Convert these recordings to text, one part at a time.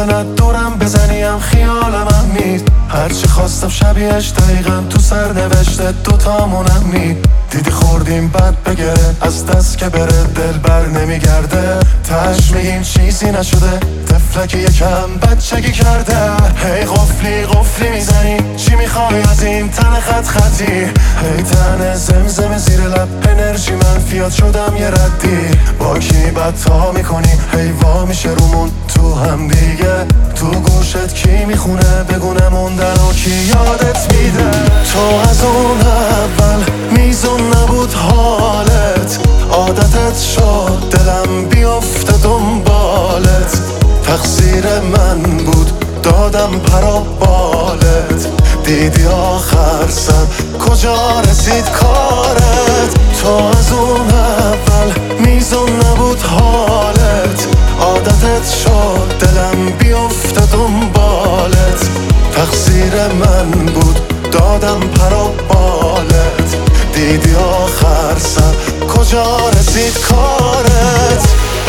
نه دورم بزنیم خیال من مید. هرچی خواستم شبیهش دقیقا تو سر نوشته دوتامونم مید. دیدی خوردیم بد بگره از دست که بره دل بر نمیگرده. تش میگیم چیزی نشده طفلکی یکم بچگی کرده. هی قفلی قفلی میزنی چی میخوای از این تن خط خطی؟ هی تن زمزم زیر لب انرژی منفیات شدم یه ردی. با کی بدتا میکنی هی وا میشه رومون تو هم دیگه. تو گوشت کی میخونه بگونه موندن و کی یادت میده. تو از اون اول میزون نبود حالت عادتت شد دلم بیفته دنبالت. تقصیر من بود دادم پرا بالت. دیدی آخر سر کجا رسید کارت. تو از اون اول میزون نبود حالت عادتت شد دلم بیفته دنبالت. تقصیر من بود دادم پرا بالت. دیدی آخر سر کجا رسید کارت.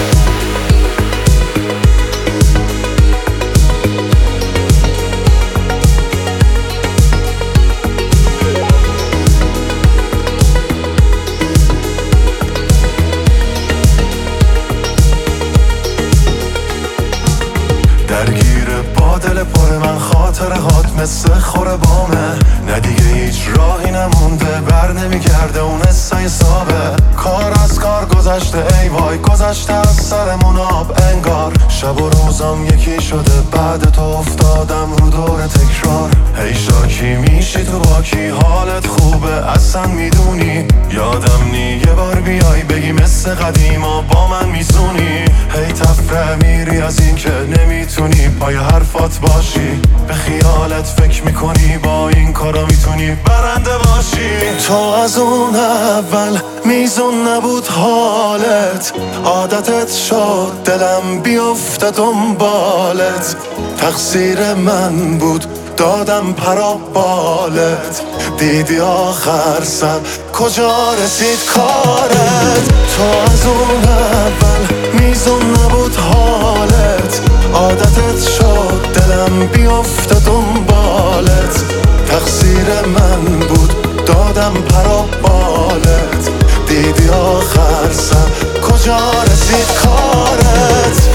درگیر با دل پر من خاطره هات مثل خوره بامه. نه دیگه هیچ راهی نمونده بر نمیگرده اون حسای سابه. کار از کار گذشته ای وای گذشته از سرمون آب انگار. شب و روزم یکی شده بعد تو افتادم رو دور تکرار. هی شاکی میشی تو با کی حالت خوبه اصلا میدونی. یادم نی یه بار بیای بگی مثل قدیما با من میزونی. هی تفره میری از این که نمیتونی پای حرفات باشی. به خیالت فکر میکنی با این کارا میتونی برنده باشی. تو از اون اول میزون نبود حالت عادتت شد دلم بیفته دنبالت. تقصیر من بود دادم پرا بالت. دیدی آخر سر کجا رسید کارت. تو از اون اول میزون نبود حالت عادتت شد دلم بیفته دنبالت. تقصیر من بود دادم پرا بالت. دیدی آخر سر کجا رسید کارت.